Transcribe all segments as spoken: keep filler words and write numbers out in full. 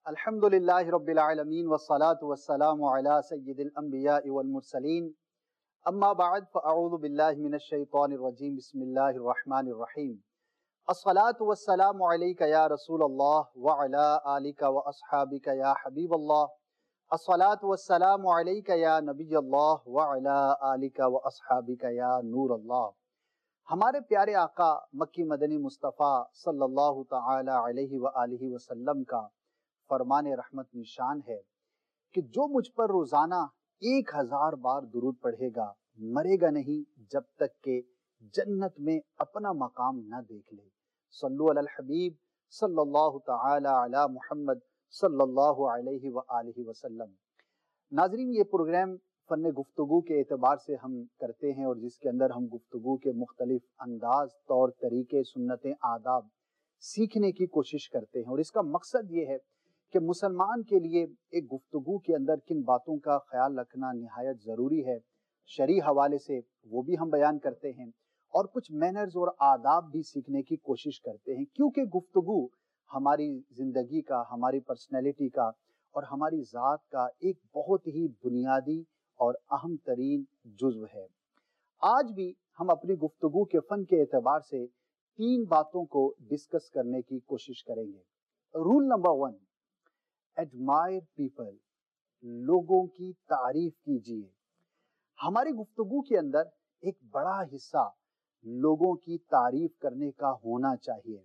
अल्हम्दुलिल्लाहि रब्बिल आलमीन वस्सलातु वस्सलामु अला सय्यिदिल अंबिया'i वल मुरसलीन अम्मा बअद फ़अऊज़ु बिल्लाहि मिनश शैतानिर रजीम बिस्मिल्लाहिर रहमानिर रहीम अस्सलातु वस्सलामु अलैका या रसूलल्लाह व अला आलिका व अस्हाबिका या हबीबल्लाह अस्सलातु वस्सलामु अलैका या नबियल्लाह व अला आलिका व अस्हाबिका या नूरल्लाह। हमारे प्यारे आका मक्की मदनी मुस्तफ़ा सल्लल्लाहु तआला अलैहि व आलिहि वसल्लम का फरमान रहमत निशान है कि जो मुझ पर रोजाना एक हजार बार दुरूद पढ़ेगा मरेगा नहीं जब तक के जन्नत में अपना मकाम न देख ले। सल्लु अलल हबीब सल्लल्लाहु तआला अला मुहम्मद सल्लल्लाहु अलैहि व आलिहि वसल्लम। नाजरीन, ये प्रोग्राम फन गुफ्तगू के एतबार से हम करते हैं और जिसके अंदर हम गुफ्तगू के मुख्तलिफ अंदाज, तौर तरीके, सुन्नतें, आदाब सीखने की कोशिश करते हैं। और इसका मकसद ये है कि मुसलमान के लिए एक गुफ्तगू के अंदर किन बातों का ख्याल रखना निहायत ज़रूरी है, शरई हवाले से वो भी हम बयान करते हैं और कुछ मैनर्स और आदाब भी सीखने की कोशिश करते हैं, क्योंकि गुफ्तगू हमारी ज़िंदगी का, हमारी पर्सनैलिटी का और हमारी ज़ात का एक बहुत ही बुनियादी और अहम तरीन जुज़्व है। आज भी हम अपनी गुफ्तगू के फ़न के एतबार से तीन बातों को डिस्कस करने की कोशिश करेंगे। Rule number one, admire people, लोगों की तारीफ कीजिए। हमारी गुफ्तगू के अंदर एक बड़ा हिस्सा लोगों की तारीफ करने का होना चाहिए।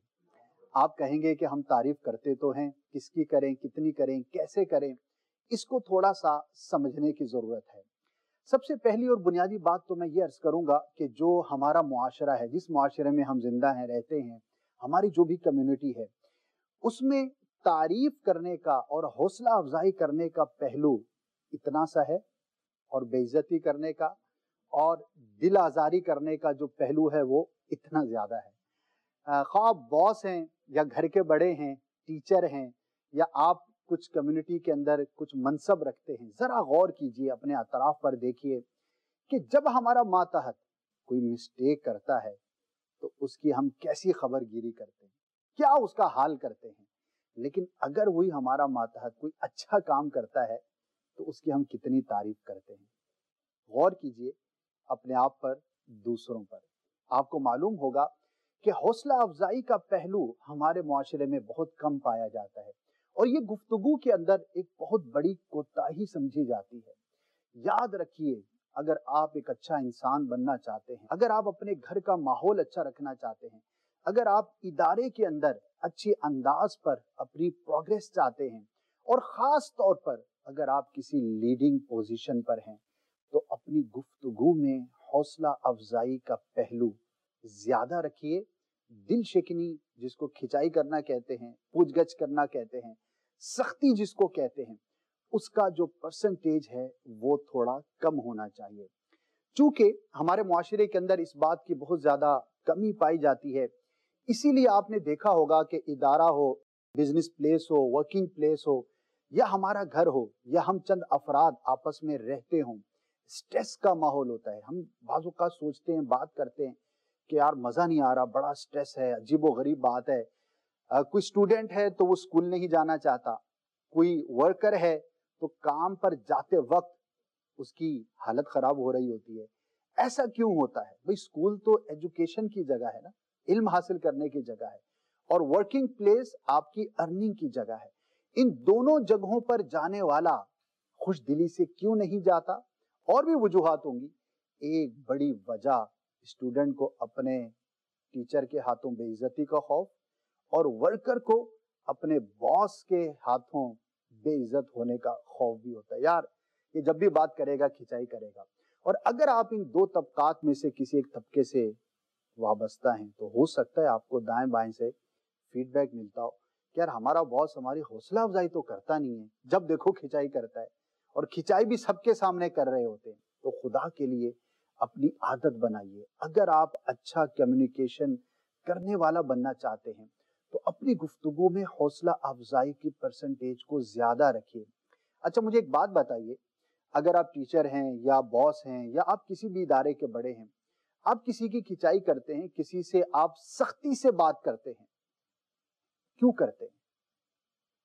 आप कहेंगे कि हम तारीफ करते तो हैं, किसकी करें, कितनी करें, कैसे करें, इसको थोड़ा सा समझने की जरूरत है। सबसे पहली और बुनियादी बात तो मैं ये अर्ज करूंगा कि जो हमारा मुआशरा है, जिस मुआशरे में हम जिंदा हैं, रहते हैं, हमारी जो भी कम्युनिटी है, उसमें तारीफ करने का और हौसला अफजाई करने का पहलू इतना सा है और बेइज्जती करने का और दिल आजारी करने का जो पहलू है वो इतना ज्यादा है। ख्वाह बॉस हैं या घर के बड़े हैं, टीचर हैं या आप कुछ कम्युनिटी के अंदर कुछ मनसब रखते हैं, जरा गौर कीजिए, अपने अतराफ पर देखिए कि जब हमारा मातहत कोई मिस्टेक करता है तो उसकी हम कैसी खबरगिरी करते हैं, क्या उसका हाल करते हैं। लेकिन अगर वही हमारा मातहत कोई अच्छा काम करता है तो उसकी हम कितनी तारीफ करते हैं। गौर कीजिए अपने आप पर, दूसरों पर। आपको मालूम होगा कि हौसला अफजाई का पहलू हमारे मुआशरे में बहुत कम पाया जाता है और ये गुफ्तगू के अंदर एक बहुत बड़ी कोताही समझी जाती है। याद रखिए, अगर आप एक अच्छा इंसान बनना चाहते हैं, अगर आप अपने घर का माहौल अच्छा रखना चाहते हैं, अगर आप इदारे के अंदर अच्छी अंदाज पर अपनी प्रोग्रेस चाहते हैं और ख़ास तौर पर अगर आप किसी लीडिंग पोजीशन पर हैं, तो अपनी गुफ्तगू में हौसला अफजाई का पहलू ज़्यादा रखिए। दिल शिकनी जिसको खिंचाई करना कहते हैं, पूछगछ करना कहते हैं, सख्ती जिसको कहते हैं, उसका जो परसेंटेज है वो थोड़ा कम होना चाहिए। चूँकि हमारे मुआशरे के अंदर इस बात की बहुत ज़्यादा कमी पाई जाती है, इसीलिए आपने देखा होगा कि इदारा हो, बिजनेस प्लेस हो, वर्किंग प्लेस हो या हमारा घर हो या हम चंद अफराद आपस में रहते हों, स्ट्रेस का माहौल होता है। हम बाज़ औक़ात सोचते हैं, बात करते हैं कि यार मज़ा नहीं आ रहा, बड़ा स्ट्रेस है, अजीब व गरीब बात है। आ, कोई स्टूडेंट है तो वो स्कूल नहीं जाना चाहता, कोई वर्कर है तो काम पर जाते वक्त उसकी हालत ख़राब हो रही होती है। ऐसा क्यों होता है भाई? स्कूल तो एजुकेशन की जगह है ना, इल्म हासिल करने की जगह है, और वर्किंग प्लेस आपकी अर्निंग की जगह है। इन दोनों जगहों पर जाने वाला खुश दिली से क्यों नहीं जाता? और भी वजूहात होंगी। एक बड़ी वजह स्टूडेंट को अपने टीचर के हाथों बेइज्जती का खौफ और वर्कर को अपने बॉस के हाथों बेइज्जत होने का खौफ भी होता है। यार ये जब भी बात करेगा खिंचाई करेगा। और अगर आप इन दो तबकात में से किसी एक तबके से वाबस्ता हैं तो हो सकता है आपको दाएं बाएं से फीडबैक मिलता हो कि यार हमारा बॉस हमारी हौसला अफजाई तो करता नहीं है, जब देखो खिंचाई करता है, और खिंचाई भी सबके सामने कर रहे होते हैं। तो खुदा के लिए अपनी आदत बनाइए। अगर आप अच्छा कम्युनिकेशन करने वाला बनना चाहते हैं तो अपनी गुफ्तगू में हौसला अफजाई की परसेंटेज को ज्यादा रखिए। अच्छा, मुझे एक बात बताइए, अगर आप टीचर हैं या बॉस हैं या आप किसी भी इदारे के बड़े हैं, आप किसी की खिंचाई करते हैं, किसी से आप सख्ती से बात करते हैं, क्यों करते हैं?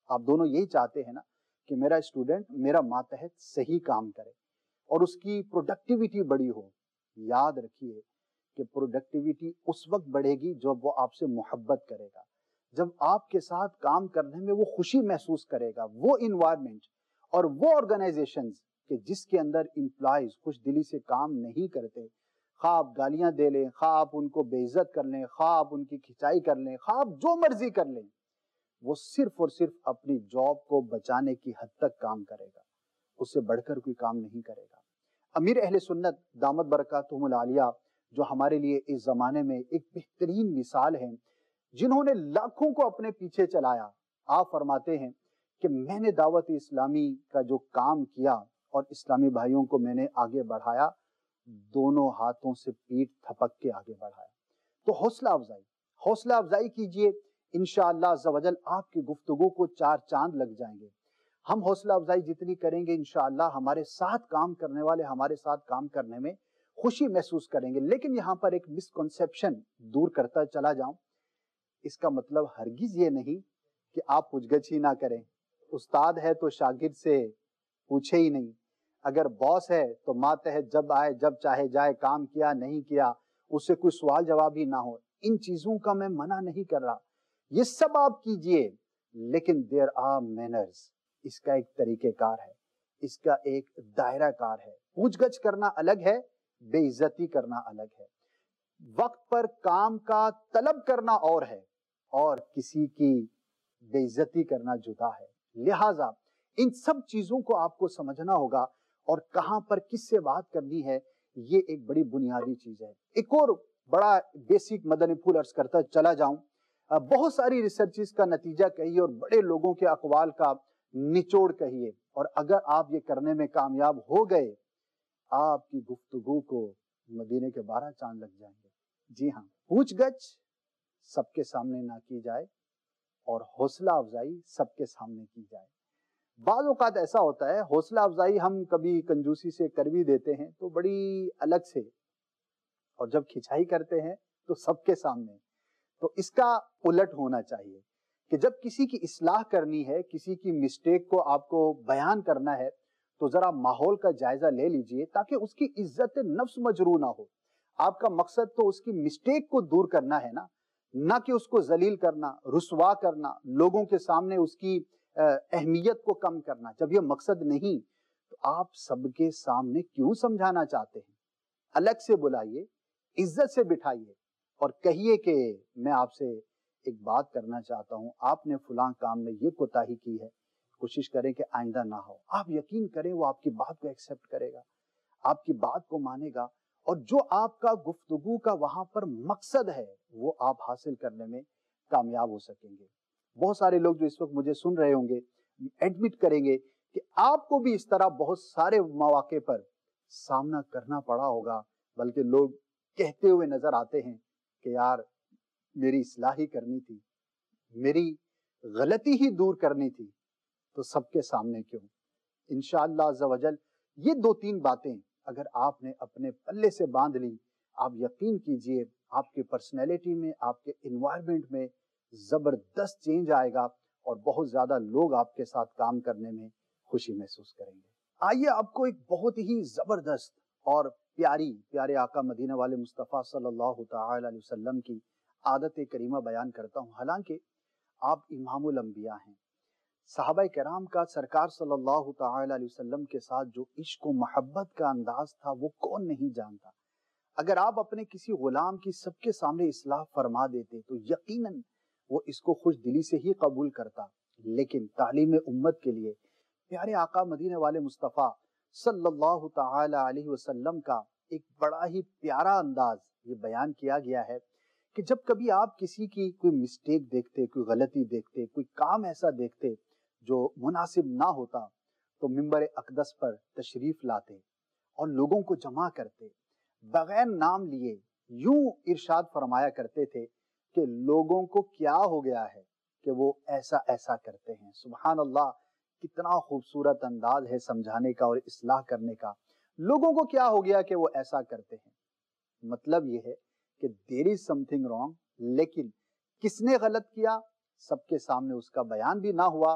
آپ دونوں یہی چاہتے ہیں نا کہ میرا اسٹوڈنٹ میرا ماتحت صحیح کام کرے اور اس کی پروڈکٹیوٹی بڑی ہو. یاد رکھیے کہ پروڈکٹیوٹی اس وقت بڑھے گی جب وہ آپ سے محبت کرے گا, جب آپ کے ساتھ کام کرنے میں وہ خوشی محسوس کرے گا. وہ انوائرمنٹ اور وہ آرگنائزیشنز کہ جس کے اندر امپلائیز خوش دلی سے کام نہیں کرتے, خواہ آپ گالیاں دے لیں, خواہ آپ ان کو بے عزت کر لیں, خواہ آپ ان کی کھچائی کر لیں, خواہ آپ جو مرضی کر لیں, وہ صرف اور صرف اپنی جاب کو بچانے کی حد تک کام کرے گا, اس سے بڑھ کر کوئی کام نہیں کرے گا. امیر اہل سنت دامت برکاتہم العالیہ جو ہمارے لیے اس زمانے میں ایک بہترین مثال ہیں, جنہوں نے لاکھوں کو اپنے پیچھے چلایا, آپ فرماتے ہیں کہ میں نے دعوت اسلامی کا جو کام کیا اور اسلامی بھائیوں کو میں نے آگے بڑھایا, دونوں ہاتھوں سے پیٹ تھپک کے آگے بڑھایا. تو حوصلہ افزائی حوصلہ افزائی کیجئے, انشاءاللہ عز و جل آپ کی گفتگو کو چار چاند لگ جائیں گے. ہم حوصلہ افزائی جتنی کریں گے انشاءاللہ ہمارے ساتھ کام کرنے والے ہمارے ساتھ کام کرنے میں خوشی محسوس کریں گے. لیکن یہاں پر ایک مسکنسیپشن دور کرتا چلا جاؤں, اس کا مطلب ہرگز یہ نہیں کہ آپ پوچھ گچھ ہی نہ کریں. استاد ہے تو شاگرد سے پوچھے ہی نہیں, اگر باس ہے تو ماتحت جب آئے جب چاہے جائے, کام کیا نہیں کیا اس سے کوئی سوال جواب ہی نہ ہو. ان چیزوں کا میں منع نہیں کر رہا, یہ سب آپ کیجئے, لیکن دیر آر مینرز, اس کا ایک طریقہ کار ہے, اس کا ایک دائرہ کار ہے. پوچھ گچھ کرنا الگ ہے, بے عزتی کرنا الگ ہے. وقت پر کام کا طلب کرنا اور ہے, اور کسی کی بے عزتی کرنا جدا ہے. لہٰذا ان سب چیزوں کو آپ کو سمجھنا ہوگا, اور کہاں پر کس سے بات کرنی ہے یہ ایک بڑی بنیادی چیز ہے. ایک اور بڑا بیسک مدنی پھول عرض کرتا چلا جاؤں, بہت ساری ریسرچز کا نتیجہ کہیے اور بڑے لوگوں کے اقوال کا نچوڑ کہیے, اور اگر آپ یہ کرنے میں کامیاب ہو گئے, آپ کی گفتگو کو مدینے کے بارہ چاند لگ جائیں گے. جی ہاں, پوچھ گچھ سب کے سامنے نہ کی جائے اور حوصلہ افزائی سب کے سامنے کی جائے. بعض اوقات ایسا ہوتا ہے حوصلہ افزائی ہم کبھی کنجوسی سے کر بھی دیتے ہیں تو بڑی الگ سے, اور جب کھچائی کرتے ہیں تو سب کے سامنے. تو اس کا الٹ ہونا چاہیے کہ جب کسی کی اصلاح کرنی ہے, کسی کی مسٹیک کو آپ کو بیان کرنا ہے, تو ذرا ماحول کا جائزہ لے لیجئے تاکہ اس کی عزت نفس مجروح نہ ہو. آپ کا مقصد تو اس کی مسٹیک کو دور کرنا ہے نا, نہ کہ اس کو ذلیل کرنا, رسوا کرنا, لوگوں کے سامنے اس کی اہمیت کو کم کرنا. جب یہ مقصد نہیں تو آپ سب کے سامنے کیوں سمجھانا چاہتے ہیں؟ الگ سے بلائیے, عزت سے بٹھائیے اور کہیے کہ میں آپ سے ایک بات کرنا چاہتا ہوں, آپ نے فلاں کام میں یہ کوتاہی کی ہے, کوشش کریں کہ آئندہ نہ ہو. آپ یقین کریں وہ آپ کی بات کو ایکسپٹ کرے گا, آپ کی بات کو مانے گا, اور جو آپ کا گفتگو کا وہاں پر مقصد ہے وہ آپ حاصل کرنے میں کامیاب ہو سکیں گے. بہت سارے لوگ جو اس وقت مجھے سن رہے ہوں گے ایڈمٹ کریں گے کہ آپ کو بھی اس طرح بہت سارے مواقع پر سامنا کرنا پڑا ہوگا, بلکہ لوگ کہتے ہوئے نظر آتے ہیں کہ یار میری اصلاح ہی کرنی تھی, میری غلطی ہی دور کرنی تھی, تو سب کے سامنے کیوں. انشاءاللہ عز و جل یہ دو تین باتیں اگر آپ نے اپنے پلے سے باندھ لی, آپ یقین کیجئے آپ کے پرسنالٹی میں, آپ کے انوائرمنٹ میں زبردست چینج آئے گا, اور بہت زیادہ لوگ آپ کے ساتھ کام کرنے میں خوشی محسوس کریں گے. آئیے آپ کو ایک بہت ہی زبردست اور پیاری پیارے آقا مدینہ والے مصطفیٰ صلی اللہ تعالی علیہ وسلم کی عادت کریمہ بیان کرتا ہوں. حالانکہ آپ امام الانبیاء ہیں, صحابہ کرام کا سرکار صلی اللہ تعالی علیہ وسلم کے ساتھ جو عشق و محبت کا انداز تھا وہ کون نہیں جانتا. اگر آپ اپنے کسی غلام کی سب کے سامنے اصلاح فرما دیتے تو یقیناً وہ اس کو خوش دلی سے ہی قبول کرتا. لیکن تعلیم امت کے لیے پیارے آقا مدینہ والے مصطفیٰ صلی اللہ تعالی علیہ وسلم کا ایک بڑا ہی پیارا انداز یہ بیان کیا گیا ہے کہ جب کبھی آپ کسی کی کوئی مسٹیک دیکھتے, کوئی غلطی دیکھتے, کوئی کام ایسا دیکھتے جو مناسب نہ ہوتا, تو منبر اقدس پر تشریف لاتے اور لوگوں کو جمع کرتے, بغیر نام لیے یوں ارشاد فرمایا کرتے تھے کہ لوگوں کو کیا ہو گیا ہے کہ وہ ایسا ایسا کرتے ہیں. سبحان اللہ, کتنا خوبصورت انداز ہے سمجھانے کا اور اصلاح کرنے کا. لوگوں کو کیا ہو گیا کہ وہ ایسا کرتے ہیں, مطلب یہ ہے کہ there is something wrong, لیکن کس نے غلط کیا سب کے سامنے اس کا بیان بھی نہ ہوا,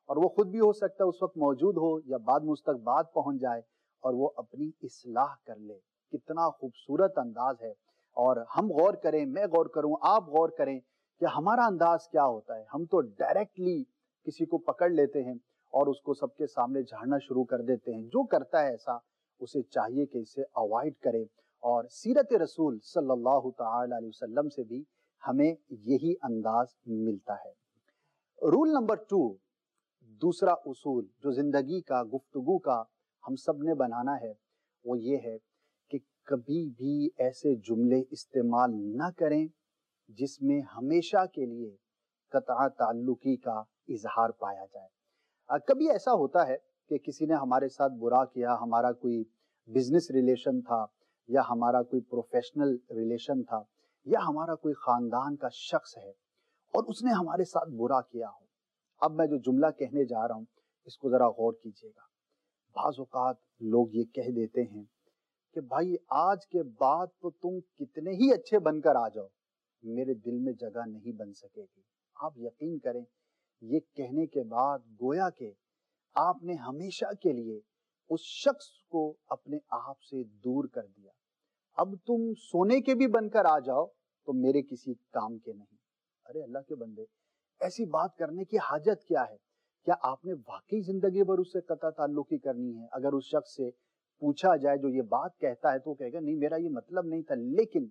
اور وہ خود بھی ہو سکتا ہے اس وقت موجود ہو یا بعد میں اس تک بات پہنچ جائے اور وہ اپنی اصلاح کر لے. کتنا خوبصورت انداز ہے. اور ہم غور کریں، میں غور کروں، آپ غور کریں کہ ہمارا انداز کیا ہوتا ہے. ہم تو ڈائریکٹلی کسی کو پکڑ لیتے ہیں اور اس کو سب کے سامنے جھاڑنا شروع کر دیتے ہیں. جو کرتا ہے ایسا اسے چاہیے کہ اسے اوائڈ کرے. اور سیرت رسول صلی اللہ تعالی علیہ وسلم سے بھی ہمیں یہی انداز ملتا ہے. رول نمبر ٹو، دوسرا اصول جو زندگی کا، گفتگو کا ہم سب نے بنانا ہے، وہ یہ ہے کہ کبھی بھی ایسے جملے استعمال نہ کریں جس میں ہمیشہ کے لیے قطع تعلقی کا اظہار پایا جائے. کبھی ایسا ہوتا ہے کہ کسی نے ہمارے ساتھ برا کیا، ہمارا کوئی بزنس ریلیشن تھا یا ہمارا کوئی پروفیشنل ریلیشن تھا یا ہمارا کوئی خاندان کا شخص ہے اور اس نے ہمارے ساتھ برا کیا ہو. اب میں جو جملہ کہنے جا رہا ہوں اس کو ذرا غور کیجیے گا. بعض اوقات لوگ یہ کہہ دیتے ہیں کہ بھائی آج کے بعد تو تم کتنے ہی اچھے بن کر آ جاؤ، میرے دل میں جگہ نہیں بن سکے گی. آپ یقین کریں یہ کہنے کے بعد گویا کہ آپ نے ہمیشہ کے لیے اس شخص کو اپنے آپ سے دور کر دیا. اب تم سونے کے بھی بن کر آ جاؤ تو میرے کسی کام کے نہیں. ارے اللہ کے بندے، ایسی بات کرنے کی حاجت کیا ہے؟ کیا آپ نے واقعی زندگی بھر اس سے قطع تعلقی کرنی ہے؟ اگر اس شخص سے پوچھا جائے جو یہ بات کہتا ہے تو وہ کہے گا نہیں میرا یہ مطلب نہیں تھا، لیکن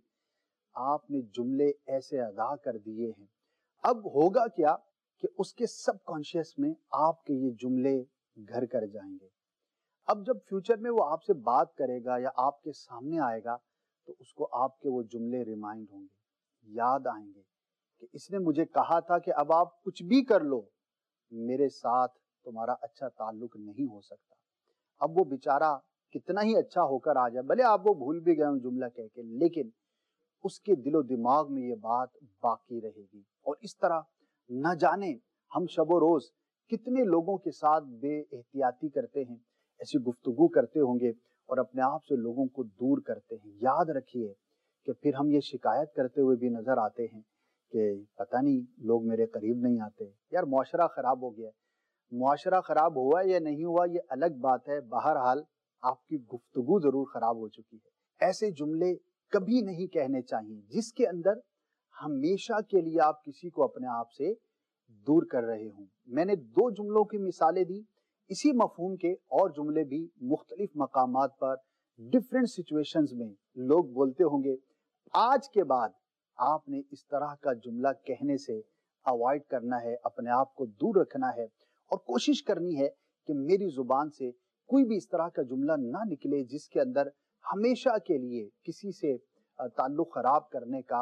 آپ نے جملے ایسے ادا کر دیے ہیں. اب ہوگا کیا کہ اس کے سب کانشیس میں آپ کے یہ جملے گھر کر جائیں گے. اب جب فیوچر میں وہ آپ سے بات کرے گا یا آپ کے سامنے آئے گا تو اس کو آپ کے وہ جملے ریمائنڈ ہوں گے، یاد آئیں گے کہ اس نے مجھے کہا تھا کہ اب آپ کچھ بھی کر لو میرے ساتھ تمہارا اچھا تعلق نہیں ہو سکتا. اب وہ بیچارہ کتنا ہی اچھا ہو کر آ جائے، بھلے آپ وہ بھول بھی گئے ہوں جملہ کہہ کے، لیکن اس کے دل و دماغ میں یہ بات باقی رہے گی. اور اس طرح نہ جانے ہم شب و روز کتنے لوگوں کے ساتھ بے احتیاطی کرتے ہیں، ایسی گفتگو کرتے ہوں گے اور اپنے آپ سے لوگوں کو دور کرتے ہیں. یاد رکھیے کہ پھر ہم یہ شکایت کرتے ہوئے بھی نظر آتے ہیں کہ پتہ نہیں لوگ میرے قریب نہیں آتے. یار معاشرہ خراب ہو گیا. معاشرہ خراب ہوا یا نہیں ہوا یہ الگ بات ہے، بہرحال آپ کی گفتگو ضرور خراب ہو چکی ہے. ایسے جملے کبھی نہیں کہنے چاہیے جس کے اندر ہمیشہ کے لیے آپ کسی کو اپنے آپ سے دور کر رہے ہوں. میں نے دو جملوں کی مثالیں دی، اسی مفہوم کے اور جملے بھی مختلف مقامات پر ڈفرینٹ سچویشنز میں لوگ بولتے ہوں گے. آج کے بعد آپ نے اس طرح کا جملہ کہنے سے اوائڈ کرنا ہے، اپنے آپ کو دور رکھنا ہے اور کوشش کرنی ہے کہ میری زبان سے کوئی بھی اس طرح کا جملہ نہ نکلے جس کے اندر ہمیشہ کے لیے کسی سے تعلق خراب کرنے کا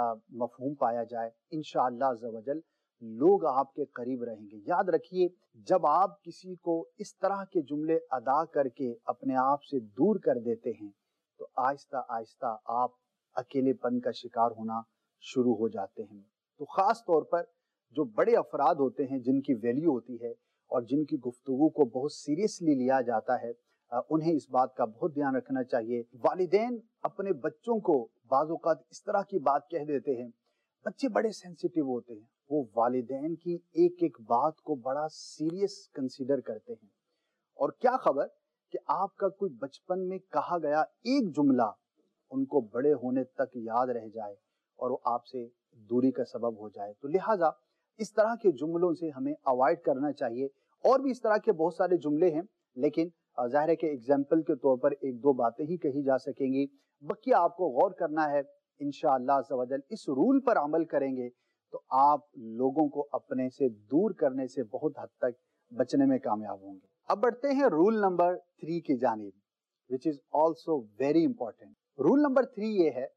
مفہوم پایا جائے. انشاءاللہ عز و جل لوگ آپ کے قریب رہیں گے. یاد رکھیے جب آپ کسی کو اس طرح کے جملے ادا کر کے اپنے آپ سے دور کر دیتے ہیں تو آہستہ آہستہ آپ اکیلے پن کا شکار ہونا شروع ہو جاتے ہیں. تو خاص طور پر جو بڑے افراد ہوتے ہیں جن کی ویلیو ہوتی ہے اور جن کی گفتگو کو بہت سیریسلی لیا جاتا ہے، انہیں اس بات کا بہت دھیان رکھنا چاہیے. والدین اپنے بچوں کو بعض اوقات اس طرح کی بات کہہ دیتے ہیں. بچے بڑے سینسیٹیو ہوتے ہیں، وہ والدین کی ایک ایک بات کو بڑا سیریس کنسیڈر کرتے ہیں. اور کیا خبر کہ آپ کا کوئی بچپن میں کہا گیا ایک جملہ ان کو بڑے ہونے تک یاد رہ جائے اور وہ آپ سے دوری کا سبب ہو جائے. تو لہٰذا اس طرح کے جملوں سے ہمیں اوائڈ کرنا چاہیے. اور بھی اس طرح کے بہت سارے جملے ہیں لیکن ظاہر ہے کہ ایگزامپل کے طور پر ایک دو باتیں ہی کہی جا سکیں گی. بقیہ آپ کو غور کرنا ہے. انشاءاللہ عز و جل اس رول پر عمل کریں گے تو آپ لوگوں کو اپنے سے دور کرنے سے بہت حد تک بچنے میں کامیاب ہوں گے. اب بڑھتے ہیں رول نمبر تھری کی جانب which is also very important. Rule number three یہ ہے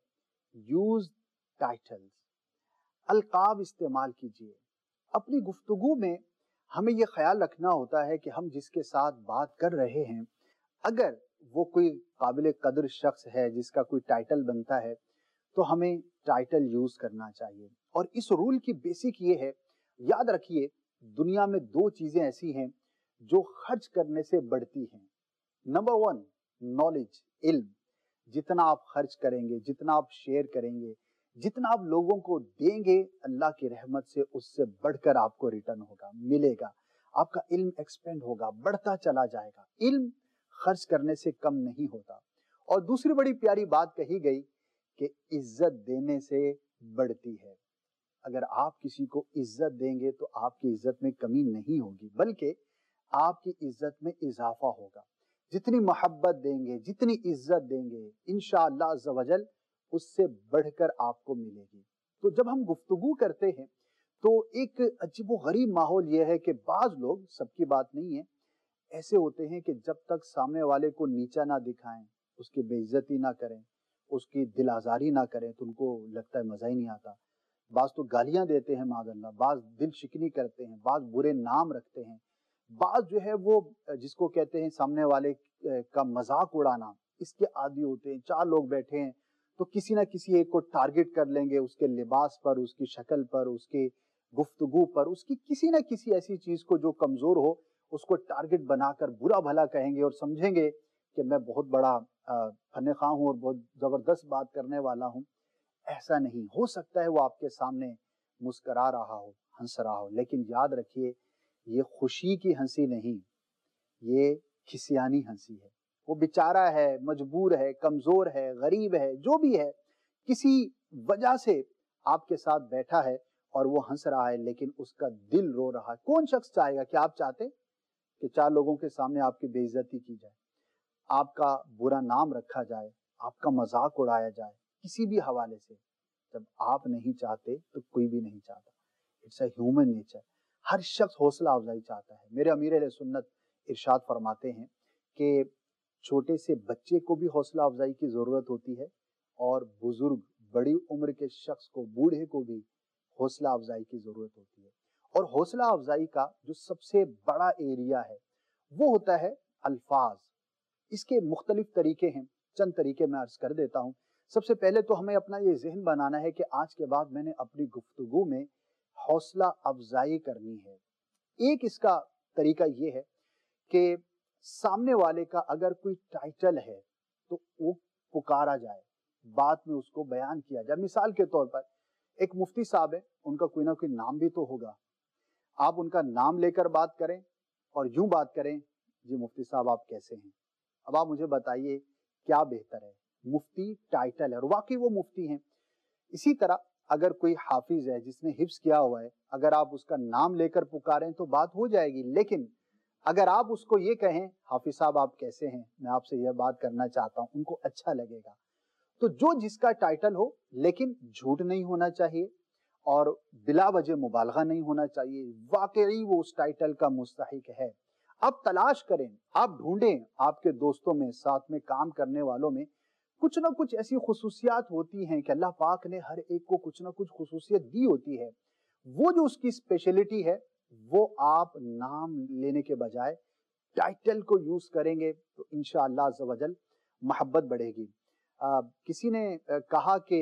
یوز ٹائٹلز. القاب استعمال کیجئے. اپنی گفتگو میں ہمیں یہ خیال رکھنا ہوتا ہے کہ ہم جس کے ساتھ بات کر رہے ہیں اگر وہ کوئی قابل قدر شخص ہے جس کا کوئی ٹائٹل بنتا ہے تو ہمیں ٹائٹل یوز کرنا چاہیے. اور اس رول کی بیسک یہ ہے، یاد رکھیے دنیا میں دو چیزیں ایسی ہیں جو خرچ کرنے سے بڑھتی ہیں. نمبر ون نالج، علم. جتنا آپ خرچ کریں گے، جتنا آپ شیئر کریں گے، جتنا آپ لوگوں کو دیں گے، اللہ کی رحمت سے اس سے بڑھ کر آپ کو ریٹرن ہوگا، ملے گا. آپ کا علم ایکسپینڈ ہوگا، بڑھتا چلا جائے گا۔ علم خرچ کرنے سے کم نہیں ہوتا۔ اور دوسری بڑی پیاری بات کہی گئی کہ عزت دینے سے بڑھتی ہے۔ اگر آپ کسی کو عزت دیں گے تو آپ کی عزت میں کمی نہیں ہوگی، بلکہ آپ کی عزت میں اضافہ ہوگا۔ جتنی محبت دیں گے، جتنی عزت دیں گے، انشاءاللہ عز و جل اس سے بڑھ کر آپ کو ملے گی۔ تو جب ہم گفتگو کرتے ہیں تو ایک عجیب و غریب ماحول یہ ہے کہ بعض لوگ، سب کی بات نہیں ہے، ایسے ہوتے ہیں کہ جب تک سامنے والے کو نیچا نہ دکھائیں، اس کی بے عزتی نہ کریں، اس کی دل آزاری نہ کریں تو ان کو لگتا ہے مزہ ہی نہیں آتا۔ بعض تو گالیاں دیتے ہیں معاذ اللہ، بعض دل شکنی کرتے ہیں، بعض برے نام رکھتے ہیں، بعض جو ہے وہ جس کو کہتے ہیں سامنے والے کا مذاق اڑانا، اس کے عادی ہوتے ہیں۔ چار لوگ بیٹھے ہیں تو کسی نہ کسی ایک کو ٹارگٹ کر لیں گے، اس کے لباس پر، اس کی شکل پر، اس کی گفتگو پر، اس کی کسی نہ کسی ایسی چیز کو جو کمزور ہو اس کو ٹارگٹ بنا کر برا بھلا کہیں گے اور سمجھیں گے کہ میں بہت بڑا فن خواہ ہوں اور بہت زبردست بات کرنے والا ہوں۔ ایسا نہیں ہو سکتا ہے، وہ آپ کے سامنے مسکرا رہا ہو، ہنس رہا ہو، لیکن یاد رکھیے یہ خوشی کی ہنسی نہیں، یہ کھسیانی ہنسی ہے۔ وہ بیچارہ ہے، مجبور ہے، کمزور ہے، غریب ہے، جو بھی ہے، کسی وجہ سے آپ کے ساتھ بیٹھا ہے اور وہ ہنس رہا ہے لیکن اس کا دل رو رہا ہے۔ کون شخص چاہے گا کہ آپ چاہتے کہ چار لوگوں کے سامنے آپ کی بے عزتی کی جائے، آپ کا برا نام رکھا جائے، آپ کا مذاق اڑایا جائے کسی بھی حوالے سے؟ جب آپ نہیں چاہتے تو کوئی بھی نہیں چاہتا۔ It's a human nature. ہر شخص حوصلہ افزائی چاہتا ہے۔ میرے امیر اہل سنت ارشاد فرماتے ہیں کہ چھوٹے سے بچے کو بھی حوصلہ افزائی کی ضرورت ہوتی ہے، اور بزرگ بڑی عمر کے شخص کو، بوڑھے کو بھی حوصلہ افزائی کی ضرورت ہوتی ہے۔ اور حوصلہ افزائی کا جو سب سے بڑا ایریا ہے وہ ہوتا ہے الفاظ۔ اس کے مختلف طریقے ہیں، چند طریقے میں عرض کر دیتا ہوں۔ سب سے پہلے تو ہمیں اپنا یہ ذہن بنانا ہے کہ آج کے بعد میں نے اپنی گفتگو میں حوصلہ افزائی کرنی ہے۔ ایک اس کا طریقہ یہ ہے کہ سامنے والے کا اگر کوئی ٹائٹل ہے تو وہ پکارا جائے، بات میں اس کو بیان کیا جائے۔ مثال کے طور پر ایک مفتی صاحب ہے، ان کا کوئی نہ کوئی نام بھی تو ہوگا، آپ ان کا نام لے کر بات کریں اور یوں بات کریں، جی مفتی صاحب آپ کیسے ہیں؟ اب آپ مجھے بتائیے کیا بہتر ہے؟ مفتی ٹائٹل ہے اور واقعی وہ مفتی ہیں۔ اسی طرح اگر کوئی حافظ ہے جس نے حفظ کیا ہوا ہے، اگر آپ اس کا نام لے کر پکاریں تو بات ہو جائے گی، لیکن اگر آپ اس کو یہ کہیں حافظ صاحب آپ کیسے ہیں، میں آپ سے یہ بات کرنا چاہتا ہوں، ان کو اچھا لگے گا۔ تو جو جس کا ٹائٹل ہو، لیکن جھوٹ نہیں ہونا چاہیے اور بلا وجہ مبالغہ نہیں ہونا چاہیے، واقعی وہ اس ٹائٹل کا مستحق ہے۔ آپ تلاش کریں، آپ ڈھونڈیں، آپ کے دوستوں میں، ساتھ میں کام کرنے والوں میں کچھ نہ کچھ ایسی خصوصیات ہوتی ہیں کہ اللہ پاک نے ہر ایک کو کچھ نہ کچھ خصوصیت دی ہوتی ہے، وہ جو اس کی اسپیشلٹی ہے وہ آپ نام لینے کے بجائے ٹائٹل کو یوز کریں گے تو انشاءاللہ عز و جل محبت بڑھے گی۔ آ, کسی نے کہا کہ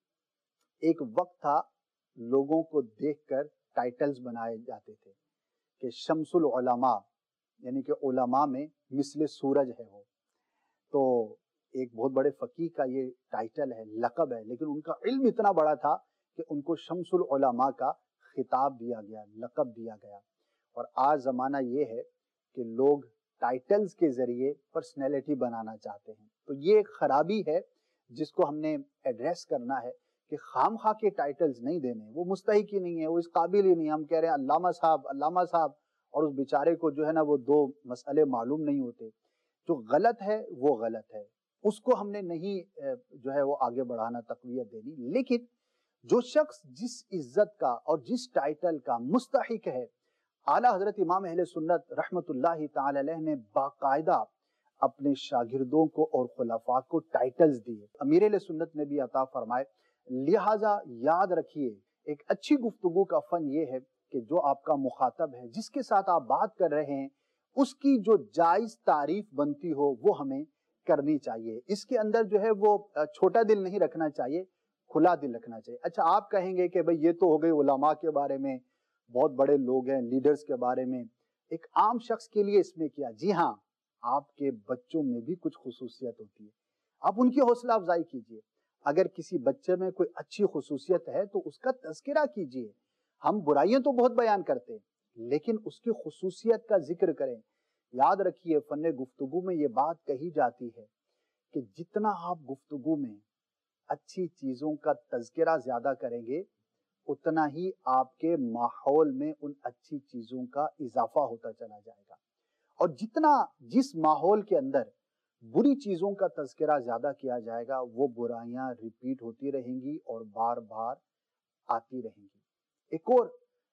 ایک وقت تھا لوگوں کو دیکھ کر ٹائٹلز بنائے جاتے تھے کہ شمس العلماء، یعنی کہ علماء میں مثل سورج ہے وہ۔ تو ایک بہت بڑے فقیہ کا یہ ٹائٹل ہے، لقب ہے، لیکن ان کا علم اتنا بڑا تھا کہ ان کو شمس العلماء کا خطاب دیا گیا، لقب دیا گیا۔ اور آج زمانہ یہ ہے کہ لوگ ٹائٹلز کے ذریعے پرسنالٹی بنانا چاہتے ہیں۔ تو یہ ایک خرابی ہے جس کو ہم نے ایڈریس کرنا ہے کہ خام خواہ کے ٹائٹلز نہیں دینے، وہ مستحق ہی نہیں ہے، وہ اس قابل ہی نہیں ہے۔ ہم کہہ رہے ہیں علامہ صاحب، علامہ صاحب، اور اس بیچارے کو جو ہے نا وہ دو مسئلے معلوم نہیں ہوتے۔ جو غلط ہے وہ غلط ہے، اس کو ہم نے نہیں جو ہے وہ آگے بڑھانا، تقویت دینی۔ لیکن جو شخص جس عزت کا اور جس ٹائٹل کا مستحق ہے، اعلیٰ حضرت امام اہل سنت رحمت اللہ تعالی علیہ نے باقاعدہ اپنے شاگردوں کو اور خلفاء کو ٹائٹلز دیے، امیر اہل سنت نے بھی عطا فرمائے۔ لہٰذا یاد رکھیے، ایک اچھی گفتگو کا فن یہ ہے کہ جو آپ کا مخاطب ہے، جس کے ساتھ آپ بات کر رہے ہیں، اس کی جو جائز تعریف بنتی ہو وہ ہمیں کرنی چاہیے۔ اس کے اندر جو ہے وہ چھوٹا دل نہیں رکھنا چاہیے، کھلا دل رکھنا چاہیے۔ اچھا آپ کہیں گے کہ بھئی یہ تو ہو گئی علماء کے بارے میں، بہت بڑے لوگ ہیں، لیڈرز کے بارے میں، ایک عام شخص کے لیے اس میں کیا؟ جی ہاں، آپ کے بچوں میں بھی کچھ خصوصیت ہوتی ہے، آپ ان کی حوصلہ افزائی کیجئے۔ اگر کسی بچے میں کوئی اچھی خصوصیت ہے تو اس کا تذکرہ کیجئے۔ ہم برائیاں تو بہت بیان کرتے ہیں، لیکن اس کی خصوصیت کا ذکر کریں. یاد رکھیے فن گفتگو میں یہ بات کہی جاتی ہے کہ جتنا آپ گفتگو میں اچھی چیزوں کا تذکرہ زیادہ کریں گے اتنا ہی آپ کے ماحول میں ان اچھی چیزوں کا اضافہ ہوتا چلا جائے گا، اور جتنا جس ماحول کے اندر بری چیزوں کا تذکرہ زیادہ کیا جائے گا وہ برائیاں ریپیٹ ہوتی رہیں گی اور بار بار آتی رہیں گی. ایک اور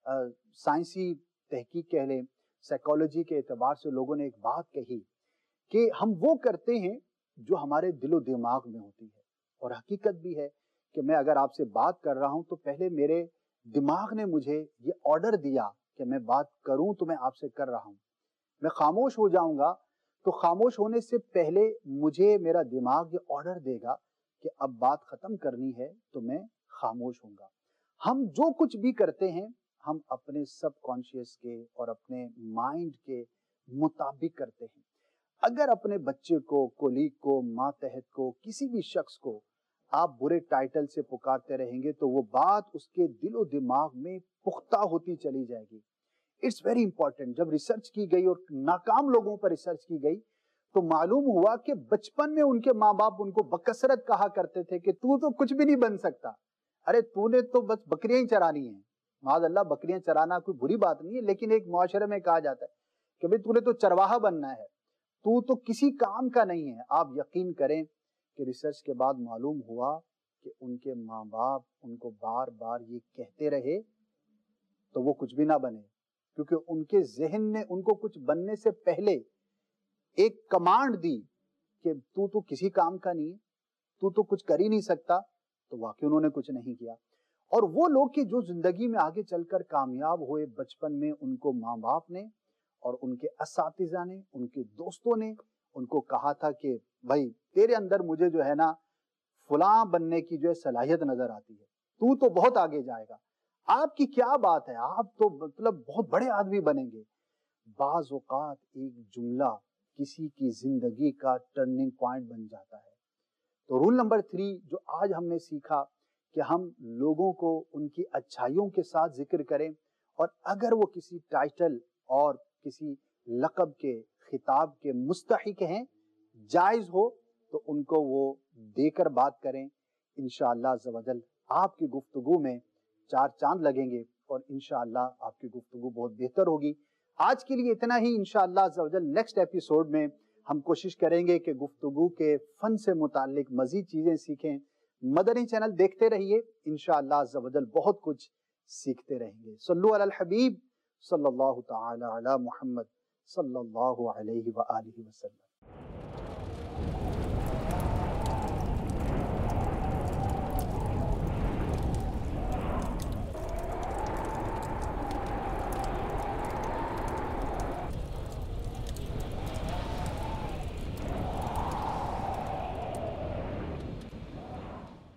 سائنسی تحقیق کہہ لیں، سائیکالوجی کے اعتبار سے لوگوں نے ایک بات کہی کہ ہم وہ کرتے ہیں جو ہمارے دل و دماغ میں ہوتی ہے، اور حقیقت بھی ہے کہ میں اگر آپ سے بات کر رہا ہوں تو پہلے میرے دماغ نے مجھے یہ آرڈر دیا کہ میں بات کروں تو میں آپ سے کر رہا ہوں. میں خاموش ہو جاؤں گا تو خاموش ہونے سے پہلے مجھے میرا دماغ یہ آرڈر دے گا کہ اب بات ختم کرنی ہے تو میں خاموش ہوں گا. ہم جو کچھ بھی کرتے ہیں ہم اپنے سب کانشیس کے اور اپنے مائنڈ کے مطابق کرتے ہیں. اگر اپنے بچے کو، کولیگ کو، ماتحت کو، کسی بھی شخص کو آپ برے ٹائٹل سے پکارتے رہیں گے تو وہ بات اس کے دل و دماغ میں پختہ ہوتی چلی جائے گی. It's very important. جب ریسرچ کی گئی اور ناکام لوگوں پر ریسرچ کی گئی تو معلوم ہوا کہ بچپن میں ان کے ماں باپ ان کو بکثرت کہا کرتے تھے کہ تو تو کچھ بھی نہیں بن سکتا، ارے تو نے تو بس بکریاں ہی چرانی ہیں. معاذ اللہ، بکریاں چرانا کوئی بری بات نہیں ہے، لیکن ایک معاشرے میں کہا جاتا ہے کہ بھئی تو نے تو چرواہا بننا ہے، تو تو کسی کام کا نہیں ہے. آپ یقین کریں کہ ریسرچ کے بعد معلوم ہوا کہ ان کے ماں باپ ان کو بار بار یہ کہتے رہے تو وہ کچھ بھی نہ بنے، کیونکہ ان کے ذہن نے ان کو کچھ بننے سے پہلے ایک کمانڈ دی کہ تو تو کسی کام کا نہیں ہے، تو تو کچھ کر ہی نہیں سکتا. تو واقعی انہوں نے کچھ نہیں کیا. اور وہ لوگ کہ جو زندگی میں آگے چل کر کامیاب ہوئے، بچپن میں ان کو ماں باپ نے اور ان کے اساتذہ نے، ان کے دوستوں نے ان کو کہا تھا کہ بھائی تیرے اندر مجھے جو ہے نا فلاں بننے کی جو ہے صلاحیت نظر آتی ہے، تو تو بہت آگے جائے گا، آپ کی کیا بات ہے، آپ تو مطلب بہت بڑے آدمی بنیں گے. بعض اوقات ایک جملہ کسی کی زندگی کا ٹرننگ پوائنٹ بن جاتا ہے. تو رول نمبر تھری جو آج ہم نے سیکھا کہ ہم لوگوں کو ان کی اچھائیوں کے ساتھ ذکر کریں، اور اگر وہ کسی ٹائٹل اور کسی لقب کے، خطاب کے مستحق ہیں، جائز ہو تو ان کو وہ دے کر بات کریں. انشاءاللہ عز و جل آپ کی گفتگو میں چار چاند لگیں گے اور انشاءاللہ آپ کی گفتگو بہت بہتر ہوگی. آج کے لیے اتنا ہی. انشاءاللہ عز و جل نیکسٹ ایپیسوڈ میں ہم کوشش کریں گے کہ گفتگو کے فن سے متعلق مزید چیزیں سیکھیں. مدنی چینل دیکھتے رہیے، انشاءاللہ عز و جل بہت کچھ سیکھتے رہیں گے. صلو علی الحبیب صلی اللہ تعالی علی محمد صلی اللہ علیہ وآلہ وسلم.